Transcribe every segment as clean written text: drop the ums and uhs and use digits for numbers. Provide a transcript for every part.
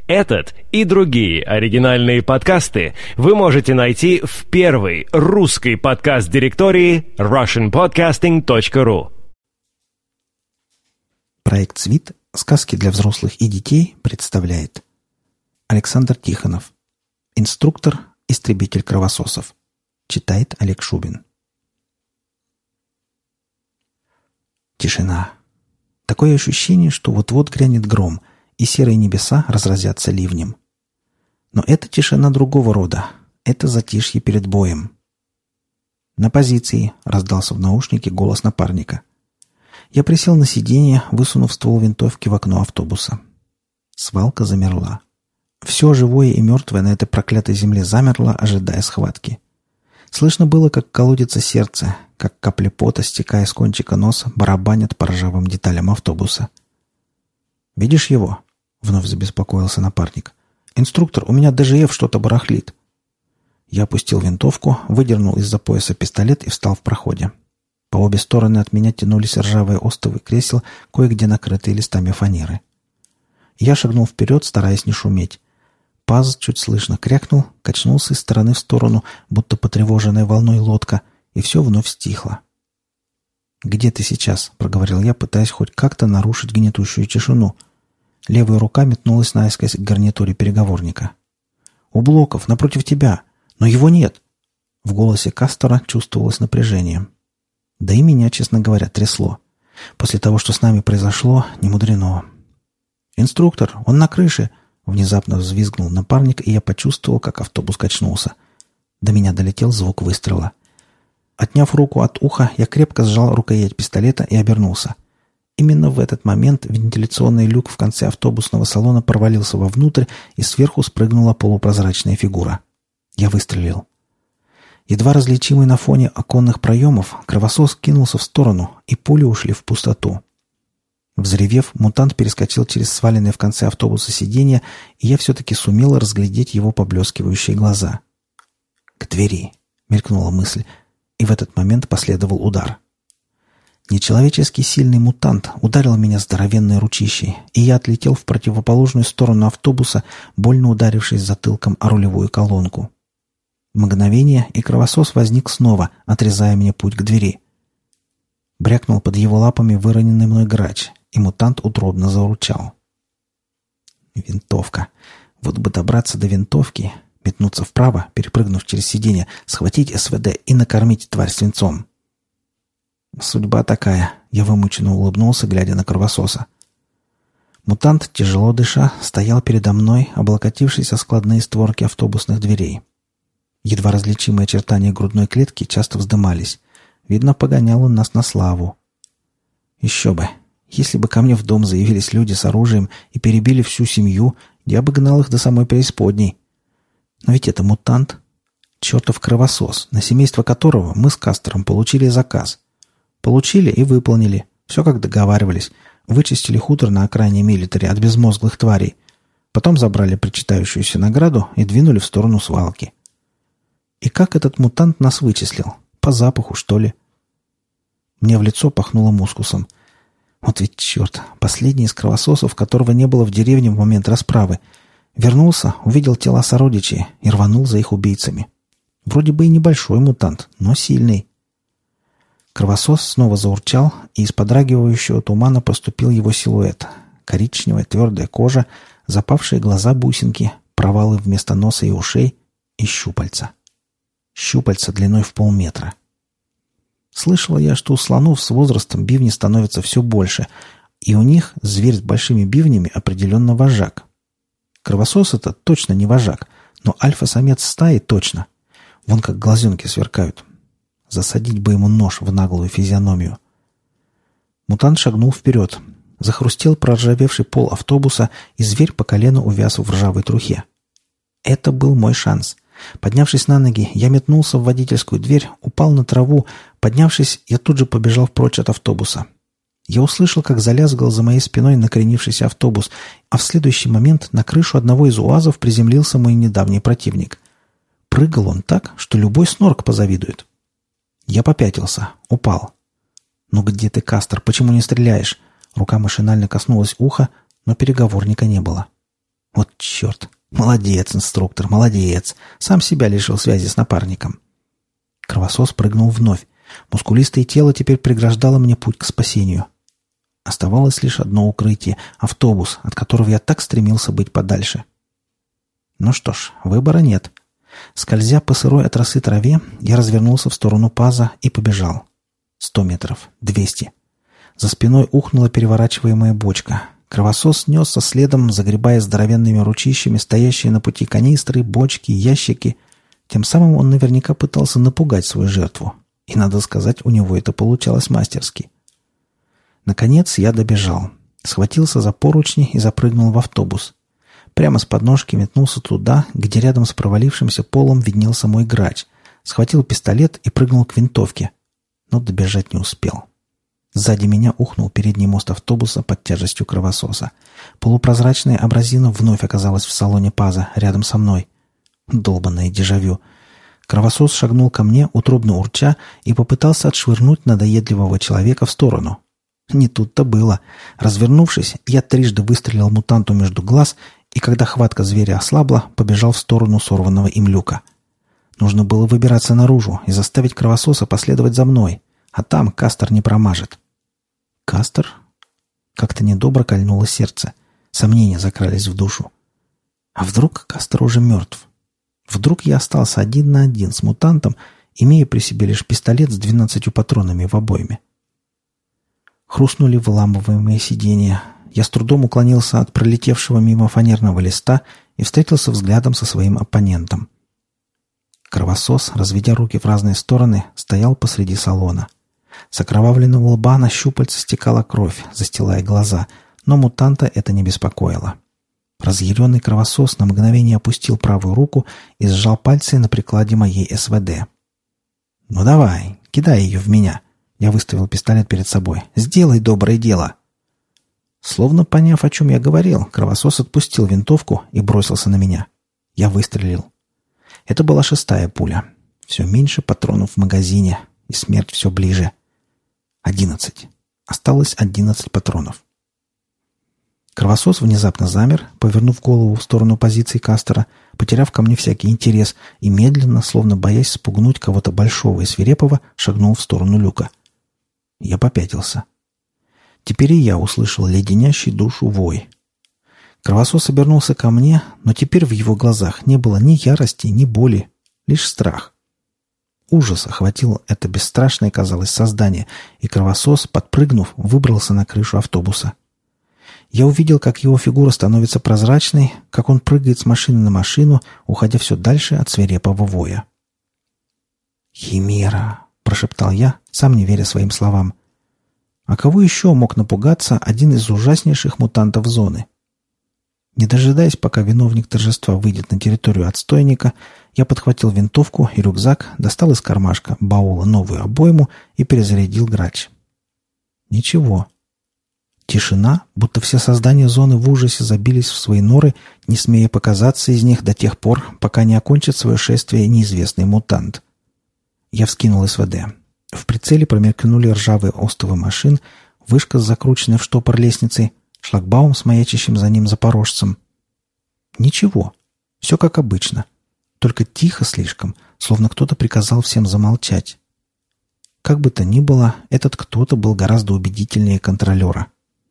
Этот и другие оригинальные подкасты вы можете найти в первой русской подкаст-директории russianpodcasting.ru. Проект «Свит. Сказки для взрослых и детей» представляет Александр Тихонов. Инструктор, истребитель кровососов. Читает Олег Шубин. Тишина. Такое ощущение, что вот-вот грянет гром, и серые небеса разразятся ливнем. Но это тишина другого рода. Это затишье перед боем. «На позиции!» — раздался в наушнике голос напарника. Я присел на сиденье, высунув ствол винтовки в окно автобуса. Свалка замерла. Все живое и мертвое на этой проклятой земле замерло, ожидая схватки. Слышно было, как колотится сердце, как капли пота, стекая с кончика носа, барабанят по ржавым деталям автобуса. «Видишь его?» — вновь забеспокоился напарник. «Инструктор, у меня ДЖФ что-то барахлит». Я опустил винтовку, выдернул из-за пояса пистолет и встал в проходе. По обе стороны от меня тянулись ржавые остовы кресел, кое-где накрытые листами фанеры. Я шагнул вперед, стараясь не шуметь. Паз чуть слышно крякнул, качнулся из стороны в сторону, будто потревоженная волной лодка, и все вновь стихло. «Где ты сейчас?» — проговорил я, пытаясь хоть как-то нарушить гнетущую тишину. Левая рука метнулась наискось к гарнитуре переговорника. «У блоков, напротив тебя! Но его нет!» В голосе Кастера чувствовалось напряжение. Да и меня, честно говоря, трясло. После того, что с нами произошло, немудрено. «Инструктор, он на крыше!» Внезапно взвизгнул напарник, и я почувствовал, как автобус качнулся. До меня долетел звук выстрела. Отняв руку от уха, я крепко сжал рукоять пистолета и обернулся. Именно в этот момент вентиляционный люк в конце автобусного салона провалился вовнутрь, и сверху спрыгнула полупрозрачная фигура. Я выстрелил. Едва различимый на фоне оконных проемов, кровосос кинулся в сторону, и пули ушли в пустоту. Взревев, мутант перескочил через сваленное в конце автобуса сиденье, и я все-таки сумел разглядеть его поблескивающие глаза. «К двери!» — мелькнула мысль, и в этот момент последовал удар. Нечеловечески сильный мутант ударил меня здоровенной ручищей, и я отлетел в противоположную сторону автобуса, больно ударившись затылком о рулевую колонку. Мгновение, и кровосос возник снова, отрезая мне путь к двери. Брякнул под его лапами выроненный мной грач, и мутант утробно заурчал. Винтовка. Вот бы добраться до винтовки, метнуться вправо, перепрыгнув через сиденье, схватить СВД и накормить тварь свинцом. Судьба такая. Я вымученно улыбнулся, глядя на кровососа. Мутант, тяжело дыша, стоял передо мной, облокотившись о складные створки автобусных дверей. Едва различимые очертания грудной клетки часто вздымались. Видно, погонял он нас на славу. Еще бы. Если бы ко мне в дом заявились люди с оружием и перебили всю семью, я бы гнал их до самой преисподней. Но ведь это мутант. Чертов кровосос, на семейство которого мы с Кастером получили заказ. Получили и выполнили. Все как договаривались. Вычистили хутор на окраине милитари от безмозглых тварей. Потом забрали причитающуюся награду и двинули в сторону свалки. И как этот мутант нас вычислил? По запаху, что ли? Мне в лицо пахнуло мускусом. Вот ведь черт, последний из кровососов, которого не было в деревне в момент расправы. Вернулся, увидел тела сородичей и рванул за их убийцами. Вроде бы и небольшой мутант, но сильный. Кровосос снова заурчал, и из подрагивающего тумана проступил его силуэт. Коричневая твердая кожа, запавшие глаза-бусинки, провалы вместо носа и ушей и щупальца. Щупальца длиной в полметра. Слышала я, что у слонов с возрастом бивни становятся все больше, и у них зверь с большими бивнями определенно вожак. Кровосос это точно не вожак, но альфа-самец стаи точно. Вон как глазенки сверкают. Засадить бы ему нож в наглую физиономию. Мутант шагнул вперед. Захрустел проржавевший пол автобуса, и зверь по колено увяз в ржавой трухе. Это был мой шанс. Поднявшись на ноги, я метнулся в водительскую дверь, упал на траву. Поднявшись, я тут же побежал прочь от автобуса. Я услышал, как залязгал за моей спиной накренившийся автобус, а в следующий момент на крышу одного из УАЗов приземлился мой недавний противник. Прыгал он так, что любой снорк позавидует. Я попятился, упал. «Ну где ты, Кастер? Почему не стреляешь?» Рука машинально коснулась уха, но переговорника не было. «Вот Черт! Молодец, инструктор, молодец! Сам себя лишил связи с напарником. Кровосос прыгнул вновь. Мускулистое тело теперь преграждало мне путь к спасению. Оставалось лишь одно укрытие — автобус, от которого я так стремился быть подальше. Ну что ж, выбора нет. Скользя по сырой от росы траве, я развернулся в сторону паза и побежал. 100 метров, 200. За спиной ухнула переворачиваемая бочка. Кровосос несся следом, загребая здоровенными ручищами стоящие на пути канистры, бочки, ящики. Тем самым он наверняка пытался напугать свою жертву. И, надо сказать, у него это получалось мастерски. Наконец я добежал. Схватился за поручни и запрыгнул в автобус. Прямо с подножки метнулся туда, где рядом с провалившимся полом виднелся мой грач. Схватил пистолет и прыгнул к винтовке. Но добежать не успел. Сзади меня ухнул передний мост автобуса под тяжестью кровососа. Полупрозрачная абразина вновь оказалась в салоне паза, рядом со мной. Долбанное дежавю. Кровосос шагнул ко мне, утробно урча, и попытался отшвырнуть надоедливого человека в сторону. Не тут-то было. Развернувшись, я трижды выстрелил мутанту между глаз, и когда хватка зверя ослабла, побежал в сторону сорванного им люка. Нужно было выбираться наружу и заставить кровососа последовать за мной, а там Кастер не промажет. Кастер? Как-то недобро кольнуло сердце. Сомнения закрались в душу. А вдруг Кастер уже мертв? Вдруг я остался 1 на 1 с мутантом, имея при себе лишь пистолет с 12 патронами в обойме? Хрустнули выламываемые сиденья. Я с трудом уклонился от пролетевшего мимо фанерного листа и встретился взглядом со своим оппонентом. Кровосос, разведя руки в разные стороны, стоял посреди салона. С окровавленного лба на щупальце стекала кровь, застилая глаза, но мутанта это не беспокоило. Разъяренный кровосос на мгновение опустил правую руку и сжал пальцы на прикладе моей СВД. «Ну давай, кидай ее в меня!» Я выставил пистолет перед собой. «Сделай доброе дело!» Словно поняв, о чем я говорил, кровосос отпустил винтовку и бросился на меня. Я выстрелил. Это была 6-я пуля. Все меньше патронов в магазине, и смерть все ближе. 11. Осталось 11 патронов. Кровосос внезапно замер, повернув голову в сторону позиции Кастера, потеряв ко мне всякий интерес, и медленно, словно боясь спугнуть кого-то большого и свирепого, шагнул в сторону люка. Я попятился. Теперь и я услышал леденящий душу вой. Кровосос обернулся ко мне, но теперь в его глазах не было ни ярости, ни боли, лишь страх. Ужас охватил это бесстрашное, казалось, создание, и кровосос, подпрыгнув, выбрался на крышу автобуса. Я увидел, как его фигура становится прозрачной, как он прыгает с машины на машину, уходя все дальше от свирепого воя. «Химера!» — прошептал я, сам не веря своим словам. А кого еще мог напугаться один из ужаснейших мутантов зоны? Не дожидаясь, пока виновник торжества выйдет на территорию отстойника, я подхватил винтовку и рюкзак, достал из кармашка баула новую обойму и перезарядил грач. Ничего. Тишина, будто все создания зоны в ужасе забились в свои норы, не смея показаться из них до тех пор, пока не окончит свое шествие неизвестный мутант. Я вскинул СВД. В прицеле промелькнули ржавые остовы машин, вышка с закрученной в штопор лестницей, шлагбаум с маячащим за ним запорожцем. Ничего. Все как обычно. Только тихо слишком, словно кто-то приказал всем замолчать. Как бы то ни было, этот кто-то был гораздо убедительнее контролера.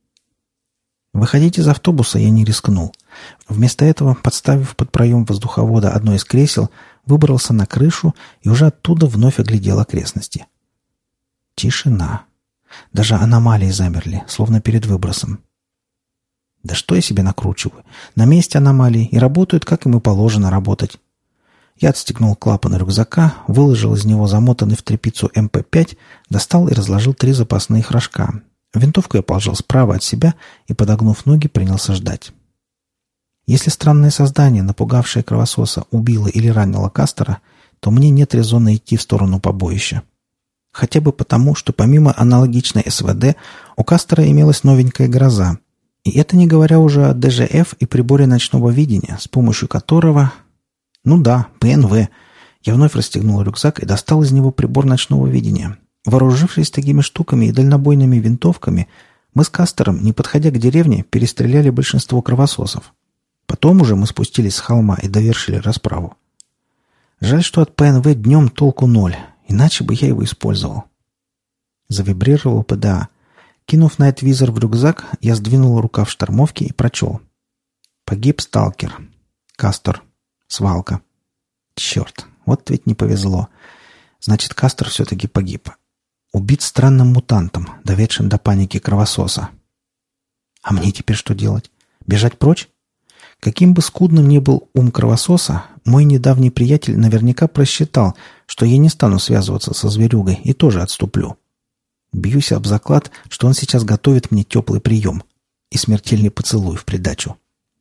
Выходить из автобуса я не рискнул. Вместо этого, подставив под проем воздуховода одно из кресел, выбрался на крышу и уже оттуда вновь оглядел окрестности. Тишина. Даже аномалии замерли, словно перед выбросом. Да что я себе накручиваю? На месте аномалии и работают, как им и положено работать. Я отстегнул клапан рюкзака, выложил из него замотанный в тряпицу МП-5, достал и разложил 3 запасных рожка. Винтовку я положил справа от себя и, подогнув ноги, принялся ждать. Если странное создание, напугавшее кровососа, убило или ранило Кастера, то мне нет резона идти в сторону побоища. Хотя бы потому, что помимо аналогичной СВД у Кастера имелась новенькая гроза. И это не говоря уже о ДЖФ и приборе ночного видения, с помощью которого... Ну да, ПНВ. Я вновь расстегнул рюкзак и достал из него прибор ночного видения. Вооружившись такими штуками и дальнобойными винтовками, мы с Кастером, не подходя к деревне, перестреляли большинство кровососов. Потом уже мы спустились с холма и довершили расправу. Жаль, что от ПНВ днем толку ноль, иначе бы я его использовал. Завибрировал ПДА. Кинув найтвизор в рюкзак, я сдвинул рукав штормовки и прочел. Погиб сталкер. Кастор. Свалка. Черт, вот ведь не повезло. Значит, Кастор все-таки погиб. Убит странным мутантом, доведшим до паники кровососа. А мне теперь что делать? Бежать прочь? Каким бы скудным ни был ум кровососа, мой недавний приятель наверняка просчитал, что я не стану связываться со зверюгой и тоже отступлю. Бьюсь об заклад, что он сейчас готовит мне теплый прием и смертельный поцелуй в придачу.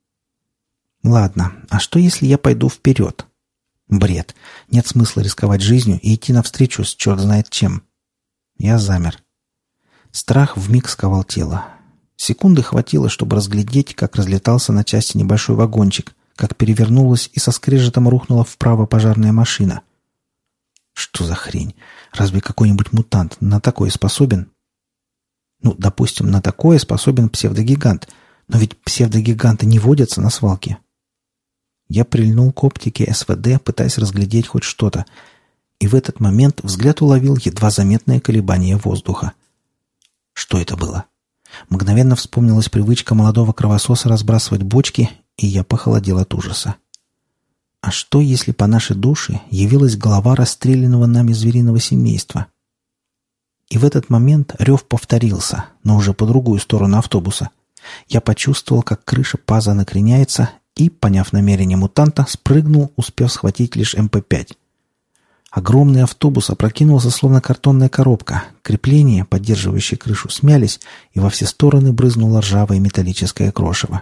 Ладно, а что если я пойду вперед? Бред. Нет смысла рисковать жизнью и идти навстречу с черт знает чем. Я замер. Страх вмиг сковал тело. Секунды хватило, чтобы разглядеть, как разлетался на части небольшой вагончик, как перевернулась и со скрежетом рухнула вправо пожарная машина. Что за хрень? Разве какой-нибудь мутант на такое способен? Ну, допустим, на такое способен псевдогигант, но ведь псевдогиганты не водятся на свалке. Я прильнул к оптике СВД, пытаясь разглядеть хоть что-то, и в этот момент взгляд уловил едва заметное колебание воздуха. Что это было? Мгновенно вспомнилась привычка молодого кровососа разбрасывать бочки, и я похолодел от ужаса. А что, если по нашей душе явилась голова расстрелянного нами звериного семейства? И в этот момент рев повторился, но уже по другую сторону автобуса. Я почувствовал, как крыша паза накреняется, и, поняв намерение мутанта, спрыгнул, успев схватить лишь МП-5. Огромный автобус опрокинулся, словно картонная коробка. Крепления, поддерживающие крышу, смялись, и во все стороны брызнуло ржавое металлическое крошево.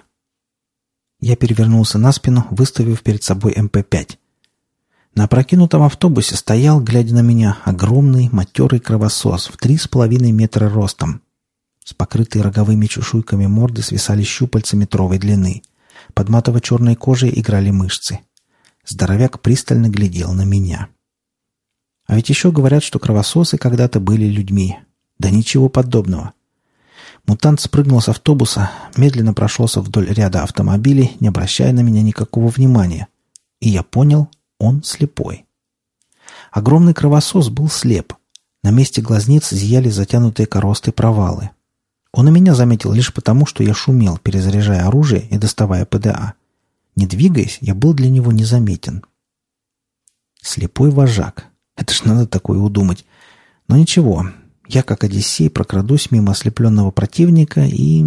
Я перевернулся на спину, выставив перед собой МП-5. На опрокинутом автобусе стоял, глядя на меня, огромный матерый кровосос в 3,5 метра ростом. С покрытой роговыми чешуйками морды свисали щупальца метровой длины. Под матово-черной кожей играли мышцы. Здоровяк пристально глядел на меня. А ведь еще говорят, что кровососы когда-то были людьми. Да ничего подобного. Мутант спрыгнул с автобуса, медленно прошелся вдоль ряда автомобилей, не обращая на меня никакого внимания. И я понял, он слепой. Огромный кровосос был слеп. На месте глазниц зияли затянутые коростой провалы. Он и меня заметил лишь потому, что я шумел, перезаряжая оружие и доставая ПДА. Не двигаясь, я был для него незаметен. Слепой вожак. Это ж надо такое удумать. Но ничего, я, как Одиссей, прокрадусь мимо ослепленного противника и...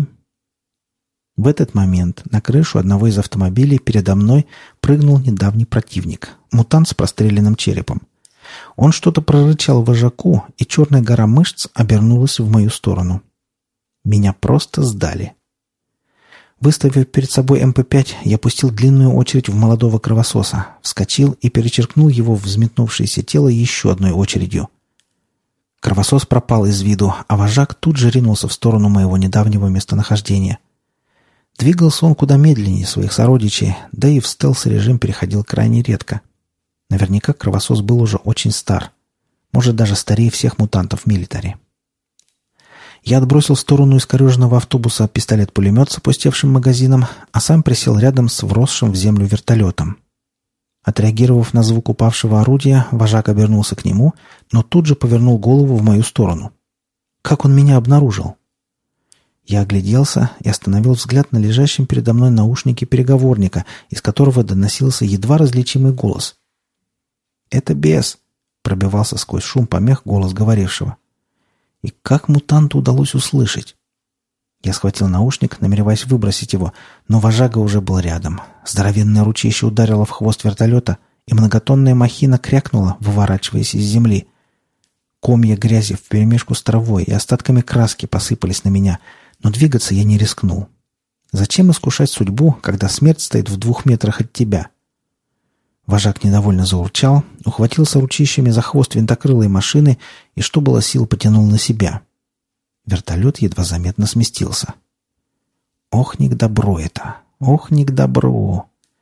В этот момент на крышу одного из автомобилей передо мной прыгнул недавний противник, мутант с простреленным черепом. Он что-то прорычал вожаку, и черная гора мышц обернулась в мою сторону. Меня просто сдали. Выставив перед собой МП-5, я пустил длинную очередь в молодого кровососа, вскочил и перечеркнул его в взметнувшееся тело еще одной очередью. Кровосос пропал из виду, а вожак тут же ринулся в сторону моего недавнего местонахождения. Двигался он куда медленнее своих сородичей, да и в стелс-режим переходил крайне редко. Наверняка кровосос был уже очень стар, может, даже старее всех мутантов в милитаре. Я отбросил в сторону искореженного автобуса пистолет-пулемет с опустевшим магазином, а сам присел рядом с вросшим в землю вертолетом. Отреагировав на звук упавшего орудия, вожак обернулся к нему, но тут же повернул голову в мою сторону. Как он меня обнаружил? Я огляделся и остановил взгляд на лежащем передо мной наушнике переговорника, из которого доносился едва различимый голос. «Это бес!» — пробивался сквозь шум помех голос говорившего. И как мутанту удалось услышать? Я схватил наушник, намереваясь выбросить его, но вожага уже был рядом. Здоровенное ручище ударило в хвост вертолета, и многотонная махина крякнула, выворачиваясь из земли. Комья грязи вперемешку с травой и остатками краски посыпались на меня, но двигаться я не рискнул. Зачем искушать судьбу, когда смерть стоит в 2 метрах от тебя? Вожак недовольно заурчал, ухватился ручищами за хвост винтокрылой машины и, что было сил, потянул на себя. Вертолет едва заметно сместился. Ох, не к добру это! Ох, не к добру!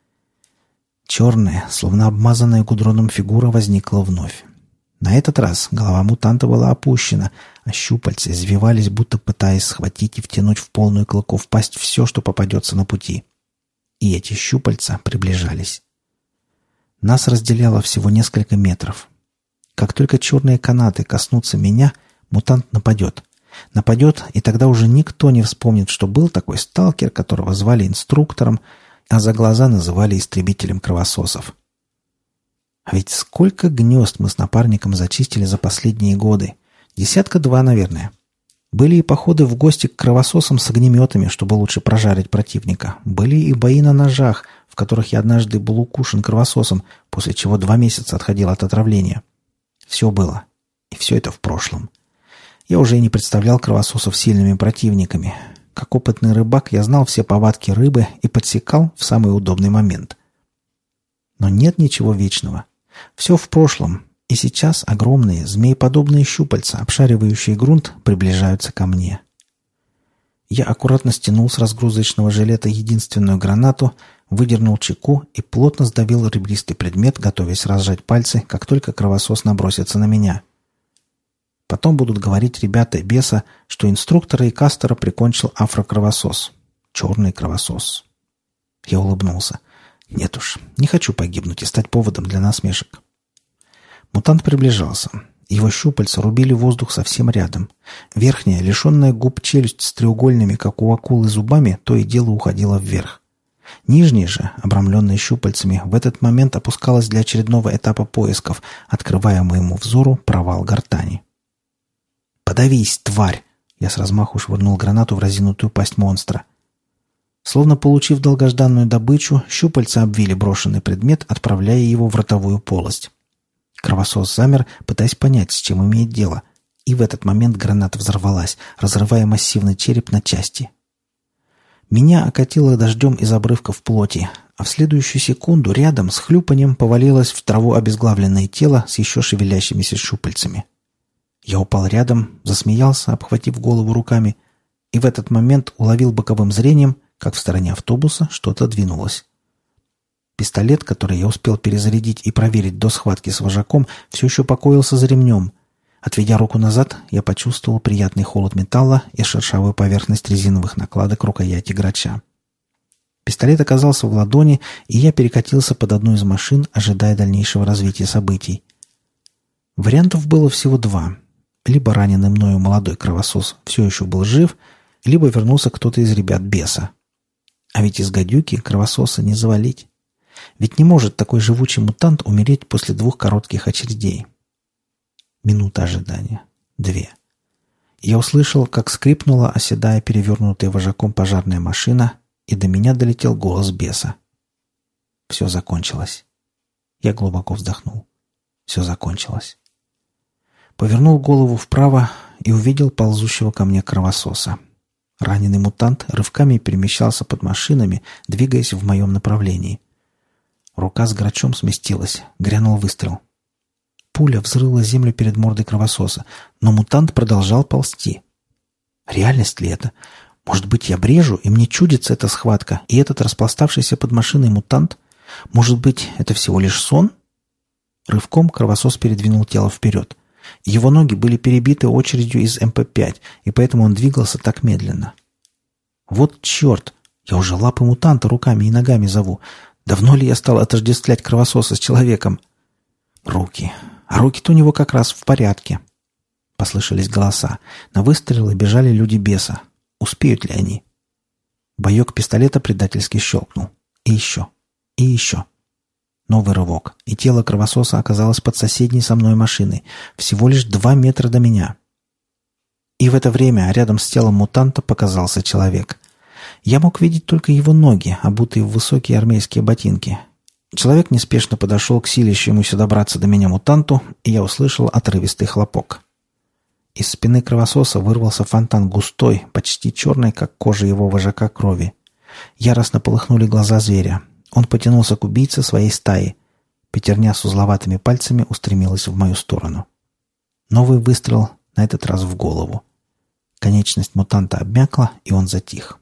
Черная, словно обмазанная гудроном фигура возникла вновь. На этот раз голова мутанта была опущена, а щупальца извивались, будто пытаясь схватить и втянуть в полную клыков пасть все, что попадется на пути. И эти щупальца приближались. Нас разделяло всего несколько метров. Как только черные канаты коснутся меня, мутант нападет. Нападет, и тогда уже никто не вспомнит, что был такой сталкер, которого звали инструктором, а за глаза называли истребителем кровососов. А ведь сколько гнезд мы с напарником зачистили за последние годы. 2, наверное. Были и походы в гости к кровососам с огнеметами, чтобы лучше прожарить противника. Были и бои на ножах, в которых я однажды был укушен кровососом, после чего 2 месяца отходил от отравления. Все было. И все это в прошлом. Я уже и не представлял кровососов сильными противниками. Как опытный рыбак я знал все повадки рыбы и подсекал в самый удобный момент. Но нет ничего вечного. Все в прошлом. И сейчас огромные, змееподобные щупальца, обшаривающие грунт, приближаются ко мне. Я аккуратно стянул с разгрузочного жилета единственную гранату, выдернул чеку и плотно сдавил ребристый предмет, готовясь разжать пальцы, как только кровосос набросится на меня. Потом будут говорить ребята беса, что инструктора и кастера прикончил афрокровосос. Черный кровосос. Я улыбнулся. Нет уж, не хочу погибнуть и стать поводом для насмешек. Мутант приближался. Его щупальца рубили воздух совсем рядом. Верхняя, лишенная губ челюсть с треугольными, как у акулы, зубами, то и дело уходила вверх. Нижняя же, обрамленная щупальцами, в этот момент опускалась для очередного этапа поисков, открывая моему взору провал гортани. «Подавись, тварь!» Я с размаху швырнул гранату в разинутую пасть монстра. Словно получив долгожданную добычу, щупальца обвили брошенный предмет, отправляя его в ротовую полость. Кровосос замер, пытаясь понять, с чем имеет дело, и в этот момент граната взорвалась, разрывая массивный череп на части. Меня окатило дождем из обрывков плоти, а в следующую секунду рядом с хлюпаньем повалилось в траву обезглавленное тело с еще шевелящимися щупальцами. Я упал рядом, засмеялся, обхватив голову руками, и в этот момент уловил боковым зрением, как в стороне автобуса что-то двинулось. Пистолет, который я успел перезарядить и проверить до схватки с вожаком, все еще покоился за ремнем. Отведя руку назад, я почувствовал приятный холод металла и шершавую поверхность резиновых накладок рукояти грача. Пистолет оказался в ладони, и я перекатился под одну из машин, ожидая дальнейшего развития событий. Вариантов было всего 2. Либо раненый мною молодой кровосос все еще был жив, либо вернулся кто-то из ребят беса. А ведь из гадюки кровососа не завалить. Ведь не может такой живучий мутант умереть после 2 коротких очередей. Минута ожидания. 2. Я услышал, как скрипнула, оседая перевернутая вожаком пожарная машина, и до меня долетел голос беса. Все закончилось. Я глубоко вздохнул. Все закончилось. Повернул голову вправо и увидел ползущего ко мне кровососа. Раненый мутант рывками перемещался под машинами, двигаясь в моем направлении. Рука с грачом сместилась, грянул выстрел. Пуля взрыла землю перед мордой кровососа, но мутант продолжал ползти. Реальность ли это? Может быть, я брежу, и мне чудится эта схватка, и этот распластавшийся под машиной мутант? Может быть, это всего лишь сон? Рывком кровосос передвинул тело вперед. Его ноги были перебиты очередью из МП-5, и поэтому он двигался так медленно. Вот черт! Я уже лапы мутанта руками и ногами зову. Давно ли я стал отождествлять кровососа с человеком? Руки. А руки-то у него как раз в порядке. Послышались голоса. На выстрелы бежали люди беса. Успеют ли они? Боек пистолета предательски щелкнул. И еще. И еще. Новый рывок, и тело кровососа оказалось под соседней со мной машиной, всего лишь 2 метра до меня. И в это время рядом с телом мутанта показался человек. Я мог видеть только его ноги, обутые в высокие армейские ботинки. Человек неспешно подошел к силящемуся добраться до меня мутанту, и я услышал отрывистый хлопок. Из спины кровососа вырвался фонтан густой, почти черной, как кожа его вожака, крови. Яростно полыхнули глаза зверя. Он потянулся к убийце своей стаи. Пятерня с узловатыми пальцами устремилась в мою сторону. Новый выстрел, на этот раз в голову. Конечность мутанта обмякла, и он затих.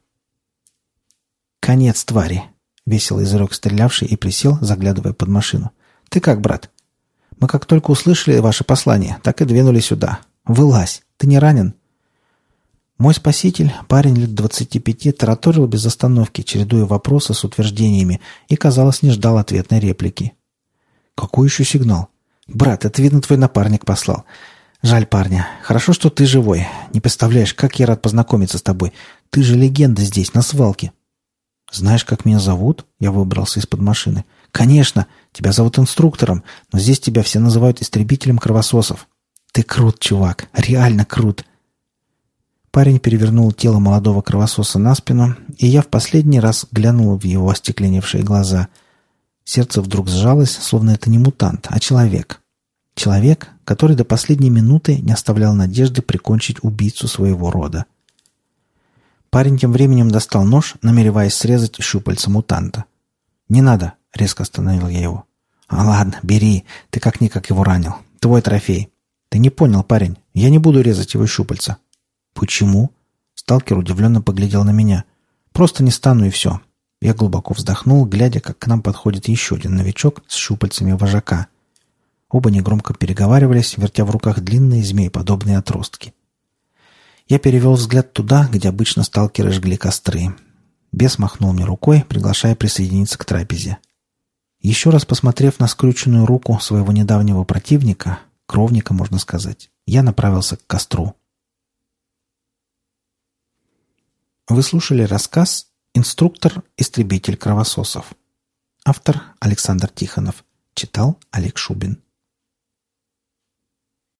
«Конец, твари!» — весело изрек стрелявший и присел, заглядывая под машину. «Ты как, брат? Мы как только услышали ваше послание, так и двинули сюда. Вылазь! Ты не ранен?» Мой спаситель, парень лет 25, тараторил без остановки, чередуя вопросы с утверждениями, и, казалось, не ждал ответной реплики. «Какой еще сигнал?» «Брат, это, видно, твой напарник послал. Жаль парня. Хорошо, что ты живой. Не представляешь, как я рад познакомиться с тобой. Ты же легенда здесь, на свалке». «Знаешь, как меня зовут?» Я выбрался из-под машины. «Конечно. Тебя зовут инструктором, но здесь тебя все называют истребителем кровососов. Ты крут, чувак. Реально крут». Парень перевернул тело молодого кровососа на спину, и я в последний раз глянул в его остекленевшие глаза. Сердце вдруг сжалось, словно это не мутант, а человек. Человек, который до последней минуты не оставлял надежды прикончить убийцу своего рода. Парень тем временем достал нож, намереваясь срезать щупальца мутанта. «Не надо!» — резко остановил я его. «Ладно, бери. Ты как-никак его ранил. Твой трофей». «Ты не понял, парень. Я не буду резать его щупальца». «Почему?» Сталкер удивленно поглядел на меня. «Просто не стану, и все». Я глубоко вздохнул, глядя, как к нам подходит еще один новичок с щупальцами вожака. Оба негромко переговаривались, вертя в руках длинные змееподобные отростки. Я перевел взгляд туда, где обычно сталкеры жгли костры. Бес махнул мне рукой, приглашая присоединиться к трапезе. Еще раз посмотрев на скрюченную руку своего недавнего противника, кровника, можно сказать, я направился к костру. Вы слушали рассказ «Инструктор-истребитель кровососов». Автор Александр Тихонов. Читал Олег Шубин.